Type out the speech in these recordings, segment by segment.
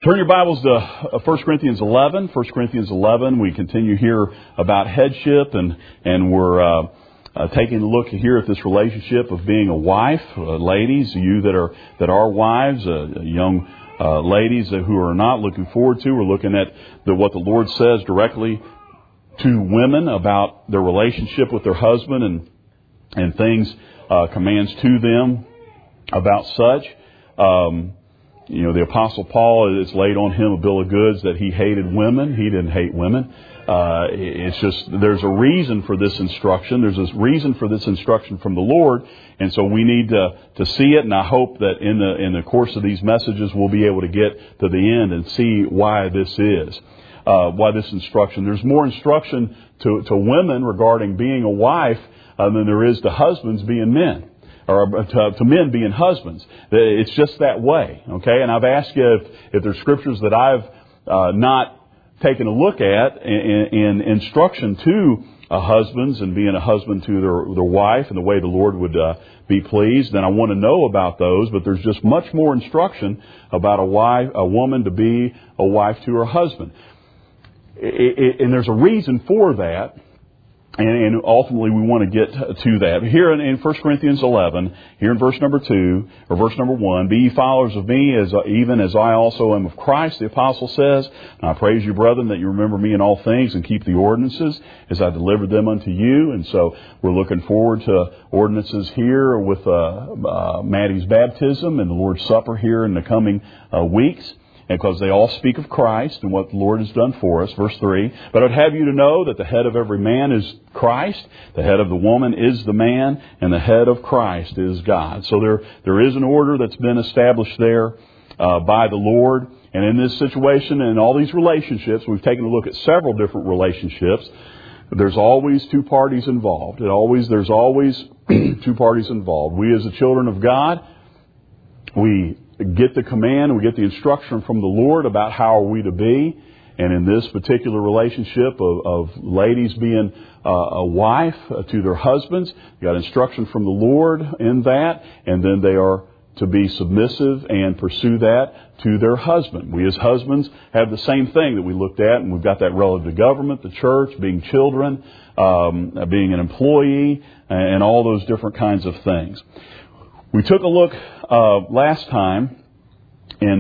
Turn your Bibles to 1 Corinthians 11. 1 Corinthians 11, we continue here about headship, and we're taking a look here at this relationship of being a wife. Ladies, you that are wives, young ladies who are not looking forward to, we're looking at what the Lord says directly to women about their relationship with their husband and things, commands to them about such. The Apostle Paul, it's laid on him a bill of goods that he hated women. He didn't hate women. It's just, there's a reason for this instruction. There's a reason for this instruction from the Lord. And so we need to see it. And I hope that in the course of these messages, we'll be able to get to the end and see why this is, why this instruction. There's more instruction to women regarding being a wife than there is to husbands being men. Or to men being husbands. It's just that way, okay? And I've asked you if there's scriptures that I've not taken a look at in instruction to husbands and being a husband to their wife and the way the Lord would be pleased. Then I want to know about those, but there's just much more instruction about a woman to be a wife to her husband. And there's a reason for that. And ultimately we want to get to that. Here in 1 Corinthians 11, here in verse number 2, or verse number 1, be ye followers of me, even as I also am of Christ, the apostle says. And I praise you, brethren, that you remember me in all things and keep the ordinances as I delivered them unto you. And so we're looking forward to ordinances here with Maddie's baptism and the Lord's Supper here in the coming weeks. Because they all speak of Christ and what the Lord has done for us. Verse 3, but I'd have you to know that the head of every man is Christ, the head of the woman is the man, and the head of Christ is God. So there is an order that's been established there by the Lord. And in this situation and in all these relationships, we've taken a look at several different relationships. There's always two parties involved. There's always two parties involved. We as the children of God, we get the command, we get the instruction from the Lord about how are we to be. And in this particular relationship of ladies being a wife to their husbands, you got instruction from the Lord in that, and then they are to be submissive and pursue that to their husband. We as husbands have the same thing that we looked at, and we've got that relative to government, the church, being children, being an employee, and all those different kinds of things. We took a look last time in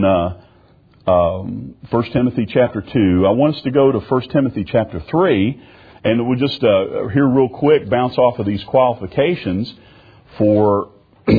1 Timothy chapter 2. I want us to go to 1 Timothy chapter 3, and we'll just here real quick bounce off of these qualifications for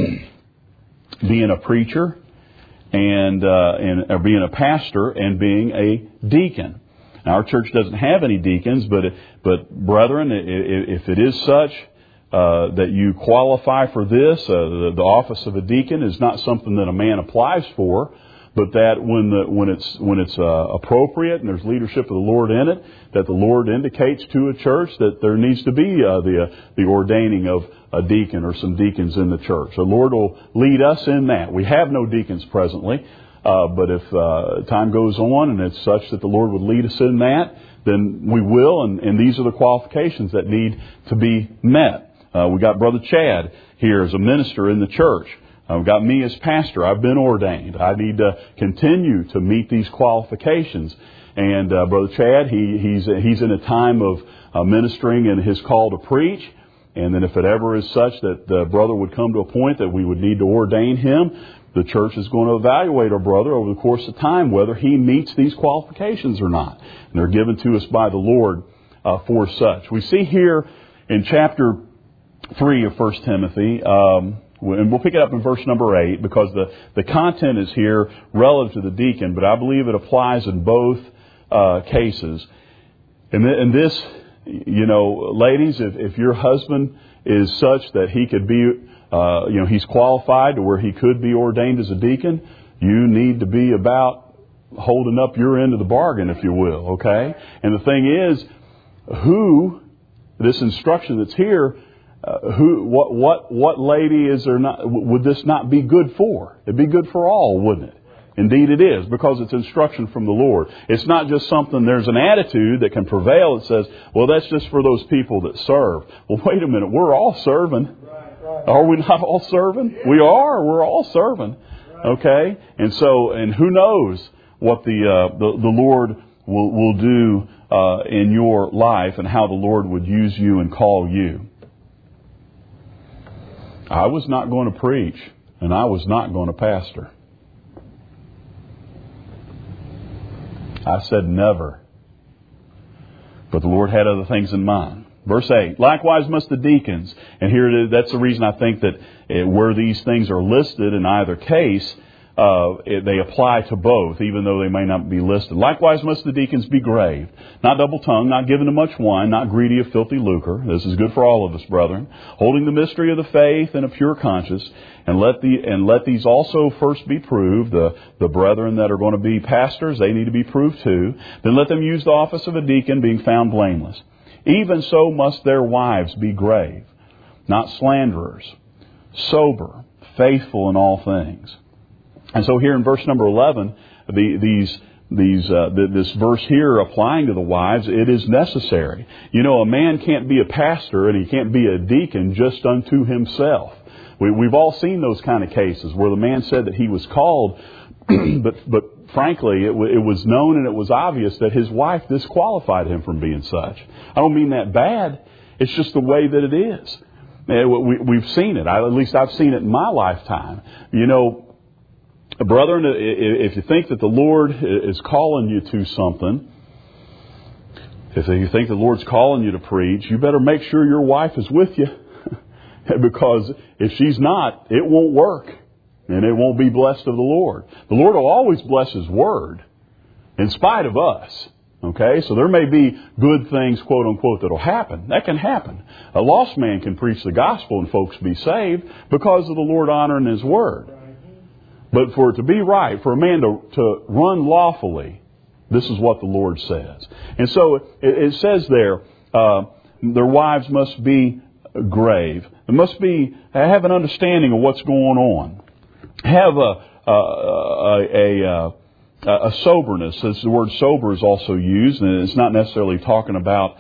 being a preacher and being a pastor and being a deacon. Now, our church doesn't have any deacons, but brethren, if it is such that you qualify for this, the office of a deacon is not something that a man applies for, but that when it's appropriate and there's leadership of the Lord in it, that the Lord indicates to a church that there needs to be the ordaining of a deacon or some deacons in the church. The Lord will lead us in that. We have no deacons presently, but if time goes on and it's such that the Lord would lead us in that, then we will, and these are the qualifications that need to be met. We got Brother Chad here as a minister in the church. We've got me as pastor. I've been ordained. I need to continue to meet these qualifications. And Brother Chad, he's in a time of ministering in his call to preach. And then if it ever is such that the brother would come to a point that we would need to ordain him, the church is going to evaluate our brother over the course of time whether he meets these qualifications or not. And they're given to us by the Lord for such. We see here in chapter 3 of 1 Timothy, and we'll pick it up in verse number 8 because the content is here relative to the deacon, but I believe it applies in both cases. And this, ladies, if your husband is such that he could be, he's qualified to where he could be ordained as a deacon, you need to be about holding up your end of the bargain, if you will, okay? And the thing is, this instruction that's here, what lady is there not, would this not be good for? It'd be good for all, wouldn't it? Indeed it is, because it's instruction from the Lord. It's not just something, there's an attitude that can prevail that says, well, that's just for those people that serve. Well, wait a minute, we're all serving. Are we not all serving? We are, we're all serving. Okay? And who knows what the Lord will do in your life and how the Lord would use you and call you. I was not going to preach, and I was not going to pastor. I said never. But the Lord had other things in mind. Verse 8, likewise must the deacons, and here it is, that's the reason I think that where these things are listed in either case, they apply to both, even though they may not be listed. Likewise must the deacons be grave, not double-tongued, not given to much wine, not greedy of filthy lucre. This is good for all of us, brethren. Holding the mystery of the faith in a pure conscience, and let these also first be proved. The brethren that are going to be pastors, they need to be proved too. Then let them use the office of a deacon, being found blameless. Even so must their wives be grave, not slanderers, sober, faithful in all things. And so here in verse number 11, this verse here applying to the wives, it is necessary. You know, a man can't be a pastor and he can't be a deacon just unto himself. We've all seen those kind of cases where the man said that he was called, but frankly, it was known and it was obvious that his wife disqualified him from being such. I don't mean that bad. It's just the way that it is. We've seen it. At least I've seen it in my lifetime. You know, brethren, if you think that the Lord is calling you to something, if you think the Lord's calling you to preach, you better make sure your wife is with you. Because if she's not, it won't work. And it won't be blessed of the Lord. The Lord will always bless His Word in spite of us. Okay? So there may be good things, quote unquote, that'll happen. That can happen. A lost man can preach the gospel and folks be saved because of the Lord honoring His Word. But for it to be right, for a man to run lawfully, this is what the Lord says. And so it says there, their wives must be grave. They must have an understanding of what's going on. Have a soberness. As the word sober is also used, and it's not necessarily talking about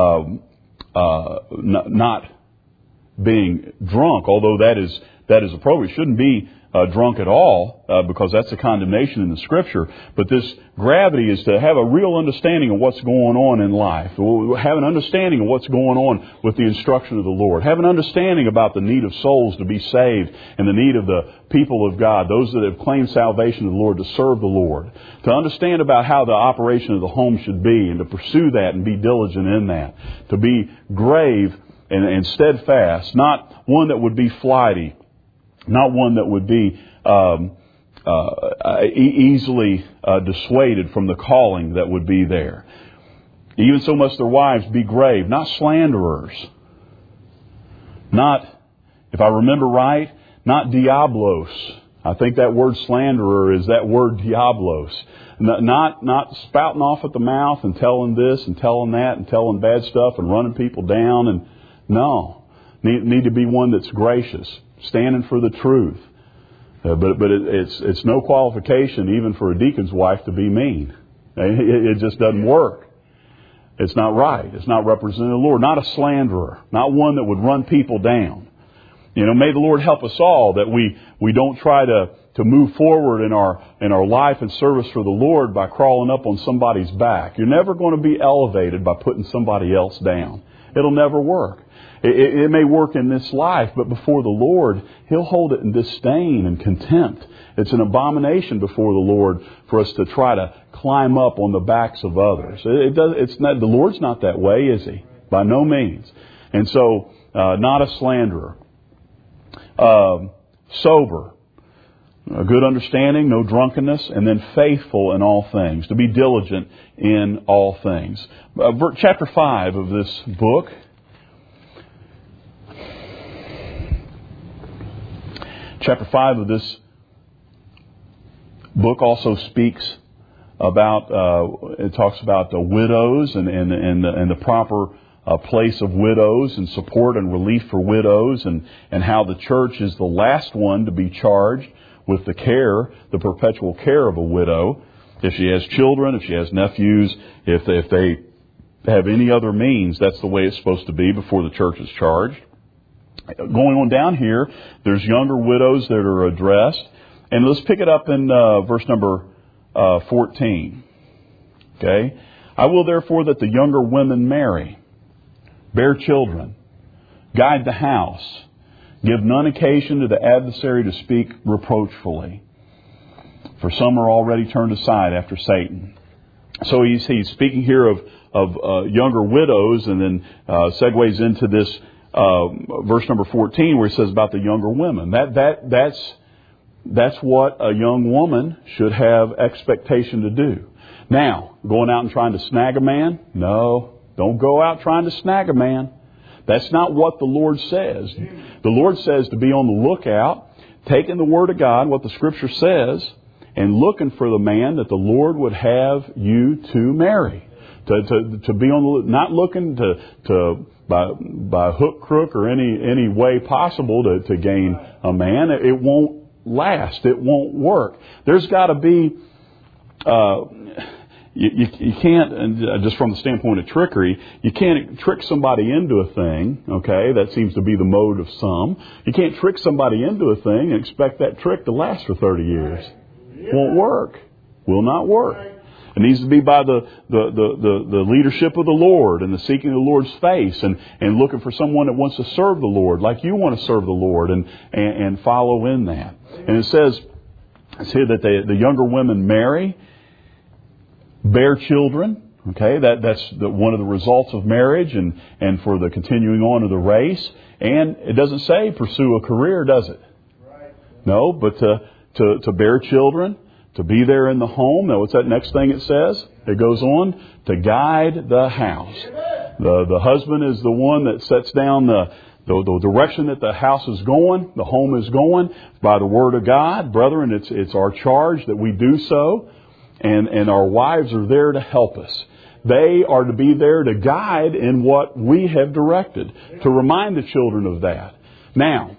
not being drunk, although that is appropriate. It shouldn't be drunk at all, because that's a condemnation in the Scripture. But this gravity is to have a real understanding of what's going on in life. Have an understanding of what's going on with the instruction of the Lord. Have an understanding about the need of souls to be saved and the need of the people of God, those that have claimed salvation of the Lord, to serve the Lord. To understand about how the operation of the home should be and to pursue that and be diligent in that. To be grave and steadfast, not one that would be flighty. Not one that would be easily dissuaded from the calling that would be there. Even so must their wives be grave, not slanderers. Not, if I remember right, not diablos. I think that word slanderer is that word diablos. Not spouting off at the mouth and telling this and telling that and telling bad stuff and running people down. And no, need to be one that's gracious, standing for the truth. But it's no qualification even for a deacon's wife to be mean. It just doesn't work. It's not right. It's not representing the Lord. Not a slanderer. Not one that would run people down. You know, may the Lord help us all that we don't try to move forward in our life and service for the Lord by crawling up on somebody's back. You're never going to be elevated by putting somebody else down. It'll never work. It may work in this life, but before the Lord, He'll hold it in disdain and contempt. It's an abomination before the Lord for us to try to climb up on the backs of others. It's not, the Lord's not that way, is He? By no means. And so, not a slanderer. Sober. A good understanding, no drunkenness, and then faithful in all things. To be diligent in all things. Chapter 5 of this book. Chapter 5 of this book also speaks about, it talks about the widows and the proper place of widows and support and relief for widows, and how the church is the last one to be charged with the perpetual care of a widow. If she has children, if she has nephews, if they have any other means, that's the way it's supposed to be before the church is charged. Going on down here, there's younger widows that are addressed. And let's pick it up in verse number 14. Okay? I will therefore that the younger women marry, bear children, guide the house, give none occasion to the adversary to speak reproachfully. For some are already turned aside after Satan. So he's speaking here of younger widows, and then segues into this verse number 14 where he says about the younger women. That's what a young woman should have expectation to do. Now, going out and trying to snag a man? No, don't go out trying to snag a man. That's not what the Lord says. The Lord says to be on the lookout, taking the Word of God, what the Scripture says, and looking for the man that the Lord would have you to marry. To be on the, not looking to by hook, crook, or any way possible to gain a man. It won't last. It won't work. There's got to be. You can't, and just from the standpoint of trickery, you can't trick somebody into a thing, okay? That seems to be the mode of some. You can't trick somebody into a thing and expect that trick to last for 30 years. Won't work. Will not work. It needs to be by the leadership of the Lord and the seeking of the Lord's face and looking for someone that wants to serve the Lord like you want to serve the Lord and follow in that. And it says here that the younger women marry, bear children. Okay, that's one of the results of marriage and for the continuing on of the race. And it doesn't say pursue a career, does it? No, but to bear children, to be there in the home. Now, what's that next thing it says? It goes on to guide the house. The husband is the one that sets down the direction that the house is going, the home is going by the Word of God. Brethren, it's our charge that we do so. And our wives are there to help us. They are to be there to guide in what we have directed, to remind the children of that. Now,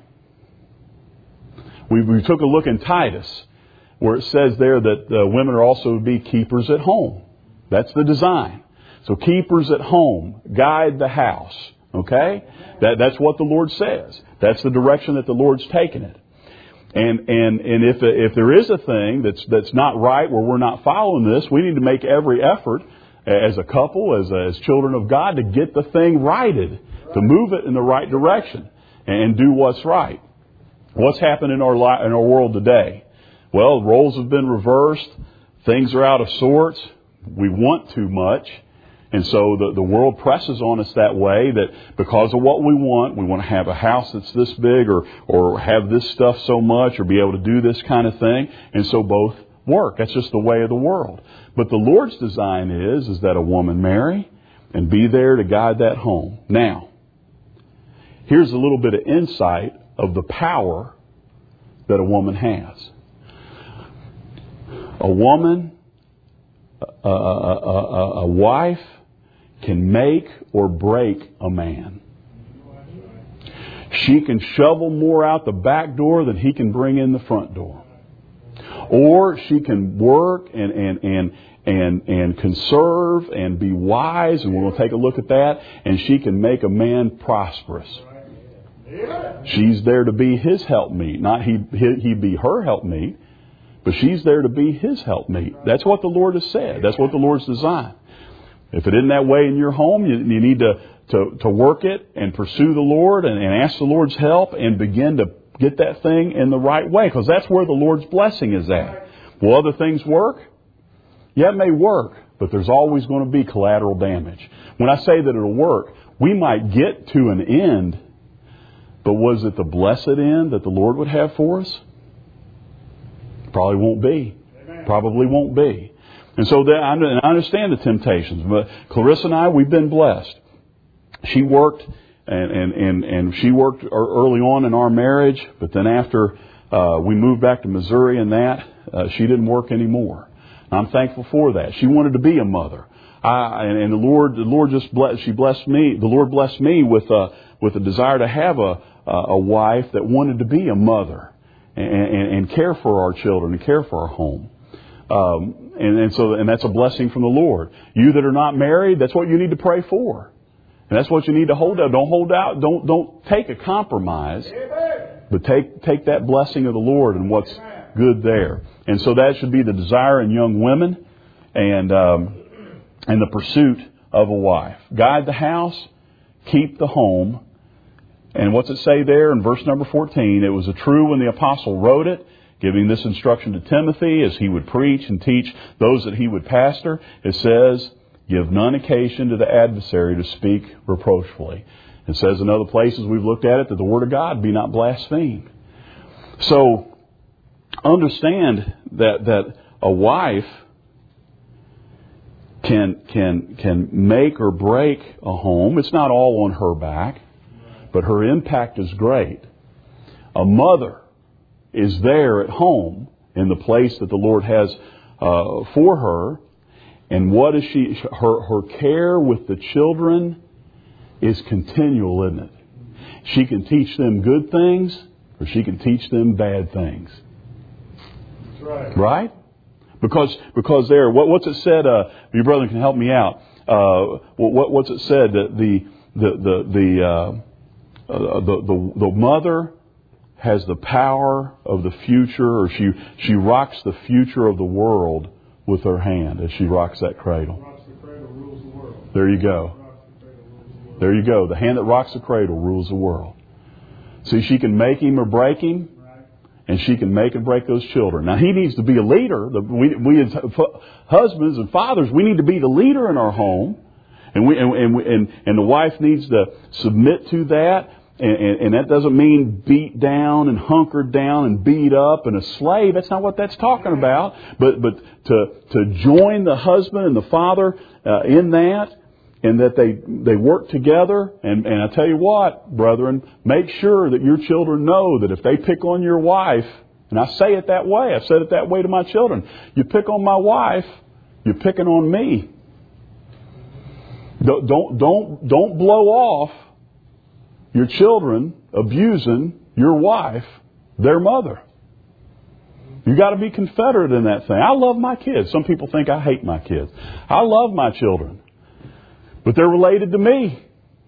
we took a look in Titus, where it says there that women are also to be keepers at home. That's the design. So keepers at home, guide the house. Okay? That's what the Lord says. That's the direction that the Lord's taken it. And if there is a thing that's not right, where we're not following this, we need to make every effort as a couple, as children of God, to get the thing righted, to move it in the right direction and do what's right. What's happened in our world today? Well, roles have been reversed. Things are out of sorts. We want too much. And so the world presses on us that way, that because of what we want to have a house that's this big or have this stuff so much or be able to do this kind of thing. And so both work. That's just the way of the world. But the Lord's design is that a woman marry and be there to guide that home. Now, here's a little bit of insight of the power that a woman has. A woman, a wife, can make or break a man. She can shovel more out the back door than he can bring in the front door. Or she can work and conserve and be wise, and we'll take a look at that, and she can make a man prosperous. She's there to be his helpmeet. Not he be her helpmeet, but she's there to be his helpmeet. That's what the Lord has said. That's what the Lord's designed. If it isn't that way in your home, you need to work it and pursue the Lord and ask the Lord's help and begin to get that thing in the right way, because that's where the Lord's blessing is at. Will other things work? Yeah, it may work, but there's always going to be collateral damage. When I say that it'll work, we might get to an end, but was it the blessed end that the Lord would have for us? Probably won't be. Probably won't be. And so I understand the temptations, but Clarissa and I, we've been blessed. She worked, and she worked early on in our marriage, but then after we moved back to Missouri and she didn't work anymore. I'm thankful for that. She wanted to be a mother. And the Lord just blessed me. The Lord blessed me with a desire to have a wife that wanted to be a mother and care for our children and care for our home. And that's a blessing from the Lord. You that are not married, that's what you need to pray for. And that's what you need to hold out. Don't hold out. Don't take a compromise. But take that blessing of the Lord and what's good there. And so that should be the desire in young women and the pursuit of a wife. Guide the house, keep the home. And what's it say there in verse number 14? It was true when the apostle wrote it, giving this instruction to Timothy as he would preach and teach those that he would pastor. It says, give none occasion to the adversary to speak reproachfully. It says in other places we've looked at it that the word of God be not blasphemed. So understand that a wife can make or break a home. It's not all on her back, but her impact is great. A mother is there at home in the place that the Lord has for her. And what is she? Her care with the children is continual, isn't it? She can teach them good things, or she can teach them bad things. That's right. Right? Because there, what's it said? Your brother can help me out. What's it said that the mother has the power of the future, or she rocks the future of the world with her hand as she rocks that cradle. Rocks the cradle, rules the world. There you go. There you go. The hand that rocks the cradle rules the world. See, she can make him or break him, and she can make and break those children. Now, he needs to be a leader. We as husbands and fathers, we need to be the leader in our home, and the wife needs to submit to that. And that doesn't mean beat down and hunkered down and beat up and a slave. That's not what that's talking about. But to join the husband and the father in that, and that they work together. And I tell you what, brethren, make sure that your children know that if they pick on your wife, and I say it that way, I've said it that way to my children. You pick on my wife, you're picking on me. Don't blow off your children abusing your wife, their mother. You got to be confederate in that thing. I love my kids. Some people think I hate my kids. I love my children, but they're related to me,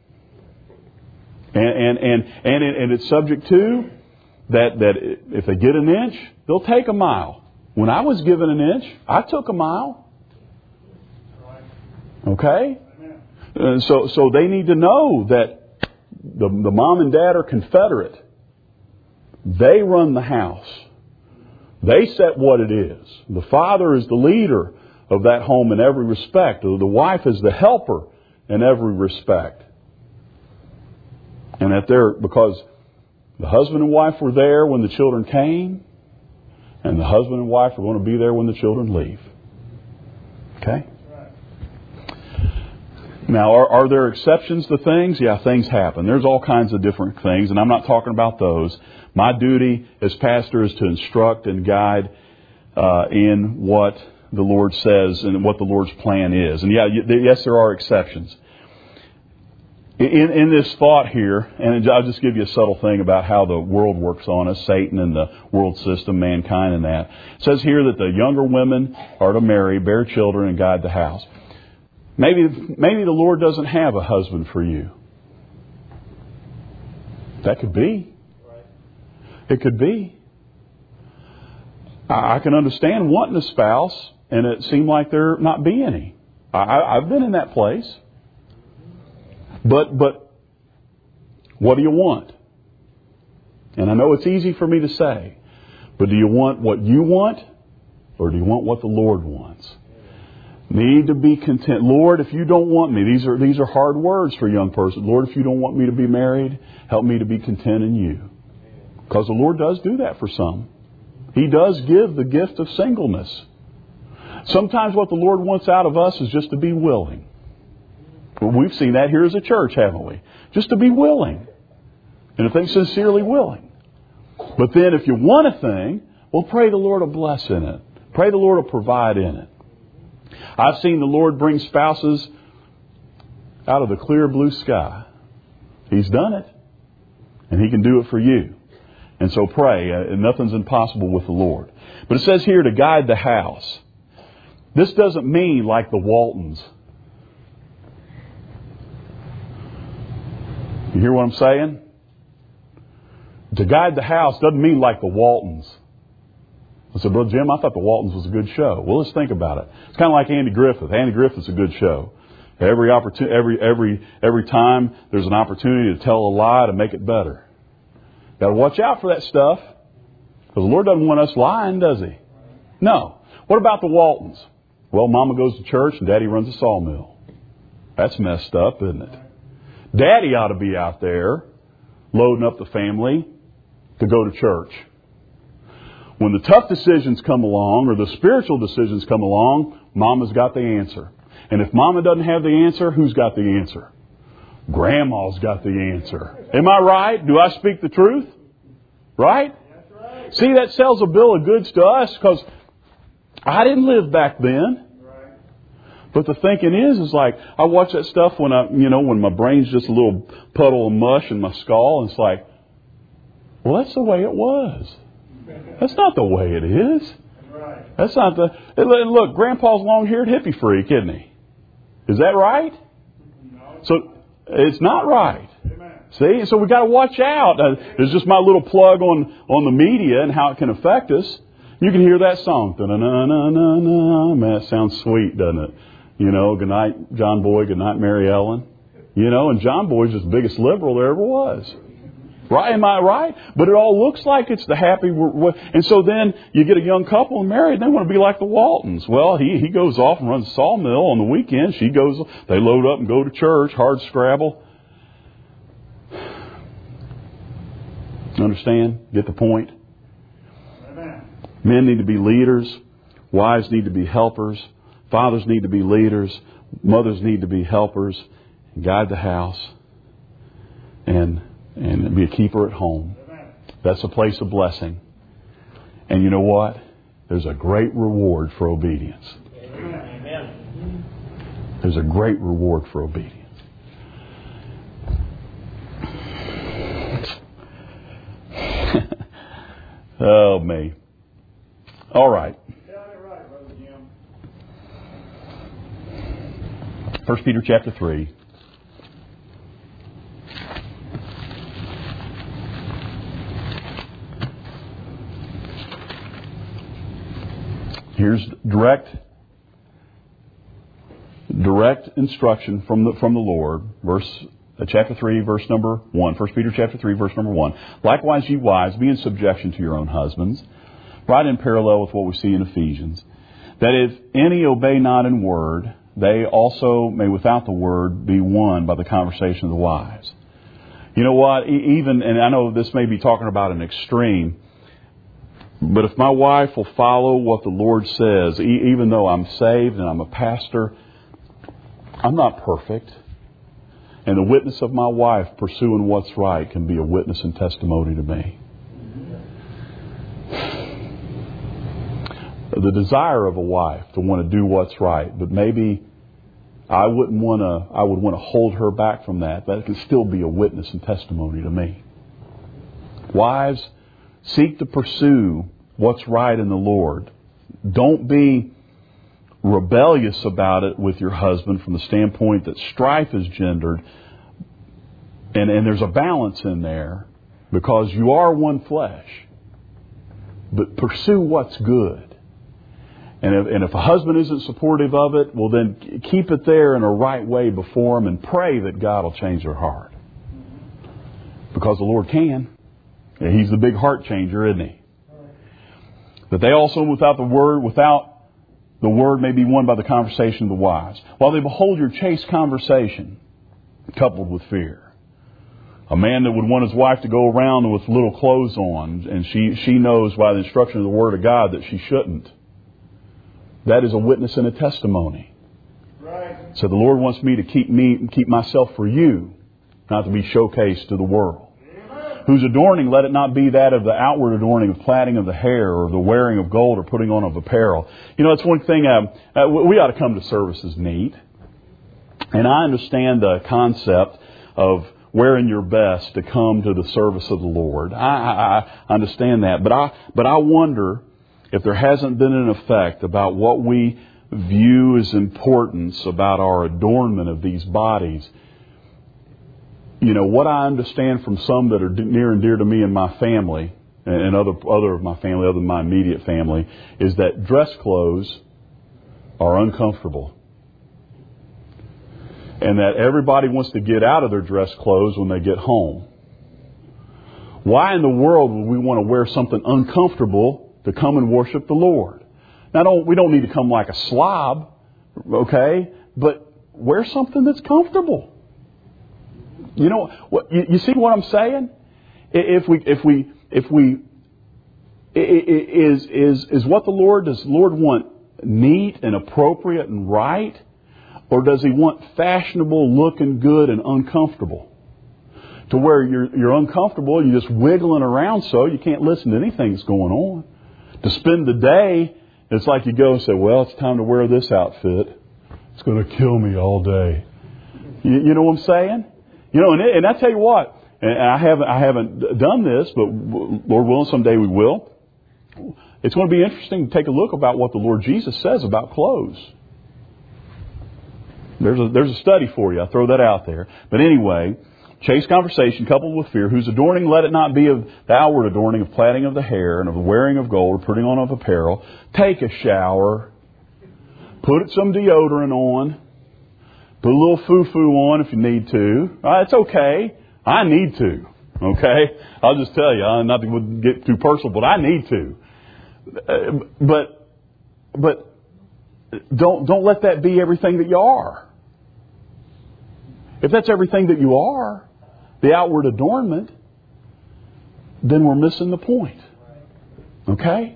and it's subject to that if they get an inch, they'll take a mile. When I was given an inch, I took a mile. Okay, so they need to know that. The mom and dad are confederate. They run the house. They set what it is. The father is the leader of that home in every respect. The wife is the helper in every respect. And because the husband and wife were there when the children came, and the husband and wife are going to be there when the children leave. Okay? Now, are there exceptions to things? Yeah, things happen. There's all kinds of different things, and I'm not talking about those. My duty as pastor is to instruct and guide in what the Lord says and what the Lord's plan is. And yes, there are exceptions. In this thought here, and I'll just give you a subtle thing about how the world works on us, Satan and the world system, mankind and that. It says here that the younger women are to marry, bear children, and guide the house. Maybe the Lord doesn't have a husband for you. That could be. It could be. I can understand wanting a spouse, and it seemed like there not be any. I've been in that place. But what do you want? And I know it's easy for me to say, but do you want what you want, or do you want what the Lord wants? Need to be content. Lord, if you don't want me, these are hard words for a young person. Lord, if you don't want me to be married, help me to be content in you. Because the Lord does do that for some. He does give the gift of singleness. Sometimes what the Lord wants out of us is just to be willing. Well, we've seen that here as a church, haven't we? Just to be willing. And if they're sincerely willing. But then if you want a thing, well, pray the Lord will bless in it. Pray the Lord will provide in it. I've seen the Lord bring spouses out of the clear blue sky. He's done it. And He can do it for you. And so pray. Nothing's impossible with the Lord. But it says here to guide the house. This doesn't mean like the Waltons. You hear what I'm saying? To guide the house doesn't mean like the Waltons. I said, Brother Jim, I thought the Waltons was a good show. Well, let's think about it. It's kind of like Andy Griffith. Andy Griffith's a good show. Every time there's an opportunity to tell a lie to make it better. Got to watch out for that stuff. Because the Lord doesn't want us lying, does He? No. What about the Waltons? Well, Mama goes to church and Daddy runs a sawmill. That's messed up, isn't it? Daddy ought to be out there loading up the family to go to church. When the tough decisions come along or the spiritual decisions come along, Mama's got the answer. And if Mama doesn't have the answer, who's got the answer? Grandma's got the answer. Am I right? Do I speak the truth? Right? See, that sells a bill of goods to us because I didn't live back then. But the thinking is like, I watch that stuff when when my brain's just a little puddle of mush in my skull, and it's like, well, that's the way it was. That's not the way it is. That's not the... Look, Grandpa's long-haired hippie freak, isn't he? Is that right? So, it's not right. See? So we got to watch out. There's just my little plug on the media and how it can affect us. You can hear that song. Da-na-na-na-na-na. Man, it sounds sweet, doesn't it? Good night, John Boy. Good night, Mary Ellen. And John Boy's just the biggest liberal there ever was. Right? Am I right? But it all looks like it's the happy... And so then you get a young couple and married and they want to be like the Waltons. Well, he goes off and runs a sawmill on the weekend. They load up and go to church, hard scrabble. Understand? Get the point? Amen. Men need to be leaders. Wives need to be helpers. Fathers need to be leaders. Mothers need to be helpers. Guide the house. And be a keeper at home. That's a place of blessing. And you know what? There's a great reward for obedience. Amen. There's a great reward for obedience. Oh, me. All right. 1 Peter chapter 3. Here's direct instruction from the Lord. Chapter 3, verse number 1. 1 Peter chapter 3, verse number 1. Likewise, ye wives, be in subjection to your own husbands. Right in parallel with what we see in Ephesians. That if any obey not in word, they also may without the word be won by the conversation of the wives. You know what? And I know this may be talking about an extreme, but if my wife will follow what the Lord says, even though I'm saved and I'm a pastor, I'm not perfect. And the witness of my wife pursuing what's right can be a witness and testimony to me. The desire of a wife to want to do what's right, but maybe I would want to hold her back from that. That can still be a witness and testimony to me. Wives, seek to pursue what's right in the Lord. Don't be rebellious about it with your husband from the standpoint that strife is gendered. And there's a balance in there because you are one flesh. But pursue what's good. And if a husband isn't supportive of it, well then keep it there in a right way before him and pray that God will change their heart. Because the Lord can. He's the big heart changer, isn't He? That they also without the word may be won by the conversation of the wives. While they behold your chaste conversation, coupled with fear. A man that would want his wife to go around with little clothes on, and she knows by the instruction of the Word of God that she shouldn't. That is a witness and a testimony. Right. So the Lord wants me to keep myself for you, not to be showcased to the world. Amen. Whose adorning, let it not be that of the outward adorning of plaiting of the hair or the wearing of gold or putting on of apparel. It's one thing, we ought to come to services neat. And I understand the concept of wearing your best to come to the service of the Lord. I understand that. But I wonder if there hasn't been an effect about what we view as importance about our adornment of these bodies. What I understand from some that are near and dear to me and my family and other of my family, other than my immediate family, is that dress clothes are uncomfortable. And that everybody wants to get out of their dress clothes when they get home. Why in the world would we want to wear something uncomfortable to come and worship the Lord? Now, we don't need to come like a slob, okay? But wear something that's comfortable. You know, you see what I'm saying? Is what does the Lord want neat and appropriate and right? Or does He want fashionable, looking good and uncomfortable? To where you're uncomfortable, you're just wiggling around so you can't listen to anything that's going on. To spend the day, it's like you go and say, well, it's time to wear this outfit. It's going to kill me all day. You know what I'm saying? You know, and I tell you what, and I haven't done this, but Lord willing, someday we will. It's going to be interesting to take a look about what the Lord Jesus says about clothes. There's a study for you. I'll throw that out there. But anyway, chaste conversation coupled with fear, whose adorning let it not be of the outward adorning of plaiting of the hair and of the wearing of gold or putting on of apparel. Take a shower. Put some deodorant on. Put a little foo-foo on if you need to. It's okay. I need to. Okay? I'll just tell you, not to get too personal, but I need to. But don't let that be everything that you are. If that's everything that you are, the outward adornment, then we're missing the point. Okay?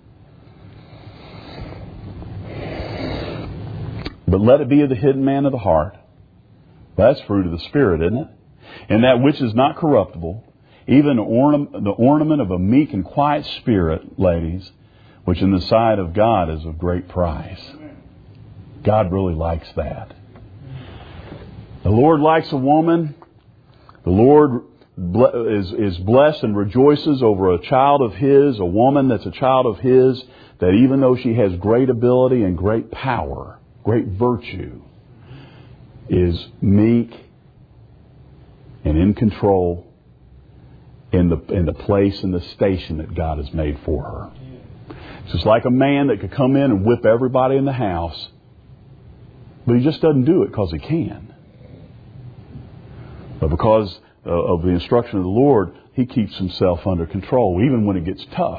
But let it be of the hidden man of the heart. That's fruit of the Spirit, isn't it? And that which is not corruptible, even the ornament of a meek and quiet spirit, ladies, which in the sight of God is of great price. God really likes that. The Lord likes a woman. The Lord is blessed and rejoices over a child of His, a woman that's a child of His, that even though she has great ability and great power, great virtue, is meek and in control in the place and the station that God has made for her. It's just like a man that could come in and whip everybody in the house, but he just doesn't do it because he can. But because of the instruction of the Lord, he keeps himself under control, even when it gets tough.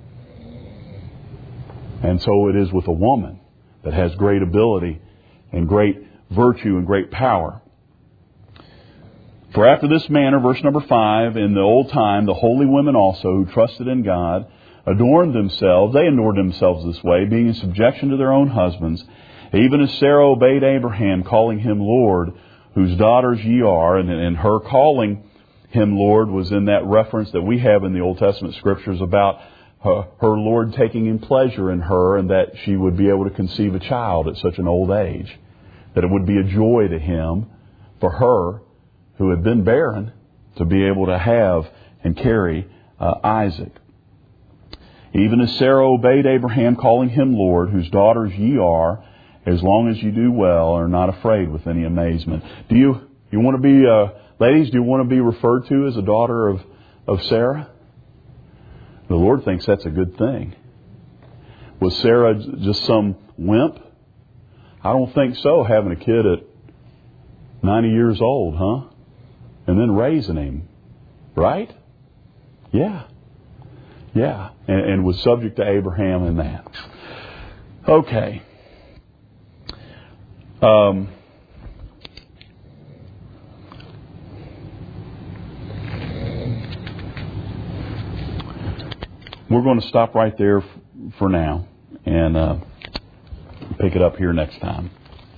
And so it is with a woman that has great ability and great virtue and great power. For after this manner, verse number 5, in the old time, the holy women also, who trusted in God, adorned themselves. They adorned themselves this way, being in subjection to their own husbands, even as Sarah obeyed Abraham, calling him Lord, whose daughters ye are. And her calling him Lord was in that reference that we have in the Old Testament Scriptures about her Lord taking in pleasure in her, and that she would be able to conceive a child at such an old age. That it would be a joy to him, for her, who had been barren, to be able to have and carry Isaac. Even as Sarah obeyed Abraham, calling him Lord, whose daughters ye are, as long as you do well, are not afraid with any amazement. Do you want to be, ladies, do you want to be referred to as a daughter of Sarah? The Lord thinks that's a good thing. Was Sarah just some wimp? I don't think so, having a kid at 90 years old, huh? And then raising him. Right? Yeah. Yeah. And was subject to Abraham in that. Okay. We're going to stop right there for now and pick it up here next time.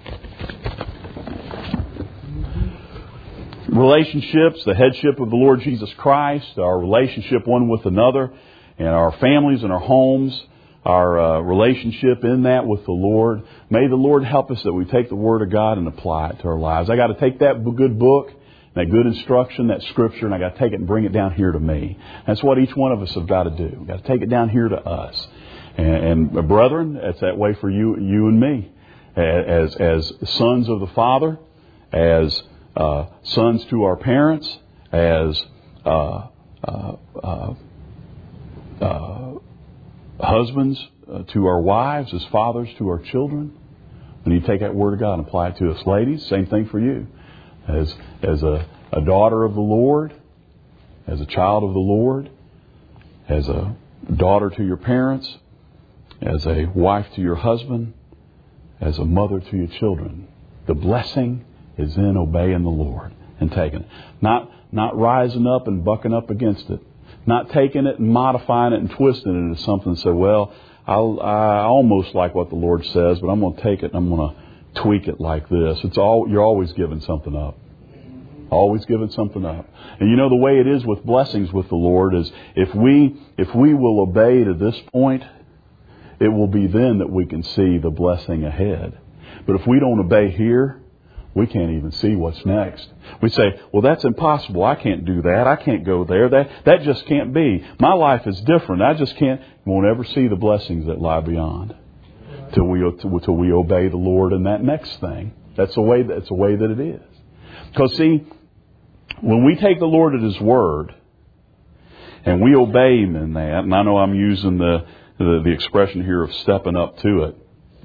Relationships, the headship of the Lord Jesus Christ, our relationship one with another, and our families and our homes, our relationship in that with the Lord. May the Lord help us that we take the Word of God and apply it to our lives. I got to take that good book, that good instruction, that Scripture, and I got to take it and bring it down here to me. That's what each one of us have got to do. We've got to take it down here to us. And brethren, it's that way for you and me. As sons of the Father, as sons to our parents, as Husbands to our wives, as fathers to our children. We need to take that Word of God and apply it to us. Ladies, same thing for you. As a daughter of the Lord, as a child of the Lord, as a daughter to your parents, as a wife to your husband, as a mother to your children. The blessing is in obeying the Lord and taking it. Not rising up and bucking up against it. Not taking it and modifying it and twisting it into something and say, well, I almost like what the Lord says, but I'm going to take it and I'm going to tweak it like this. You're always giving something up. Always giving something up. And you know the way it is with blessings with the Lord is if we will obey to this point, it will be then that we can see the blessing ahead. But if we don't obey here, we can't even see what's next. We say, well, that's impossible. I can't do that. I can't go there. That just can't be. My life is different. I just can't. We won't ever see the blessings that lie beyond till we obey the Lord in that next thing. That's the way that it is. Because see, when we take the Lord at His Word and we obey Him in that, and I know I'm using the expression here of stepping up to it.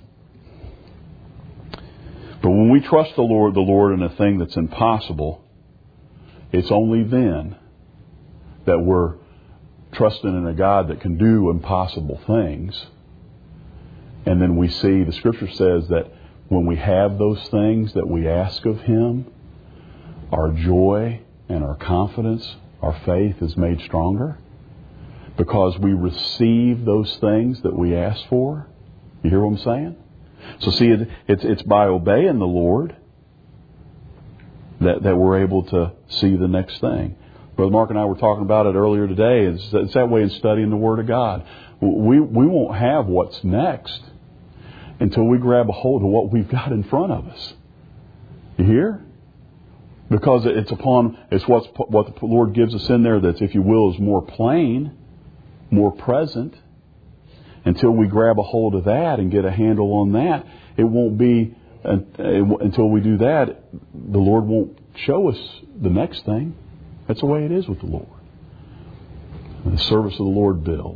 But when we trust the Lord in a thing that's impossible, it's only then that we're trusting in a God that can do impossible things. And then we see, the Scripture says that when we have those things that we ask of Him, our joy and our confidence, our faith is made stronger because we receive those things that we ask for. You hear what I'm saying? So see, it's by obeying the Lord that we're able to see the next thing. Brother Mark and I were talking about it earlier today. It's that way in studying the Word of God. We won't have what's next until we grab a hold of what we've got in front of us. You hear? Because it's what the Lord gives us in there that, if you will, is more plain, more present. Until we grab a hold of that and get a handle on that, it won't be until we do that, the Lord won't show us the next thing. That's the way it is with the Lord. The service of the Lord builds.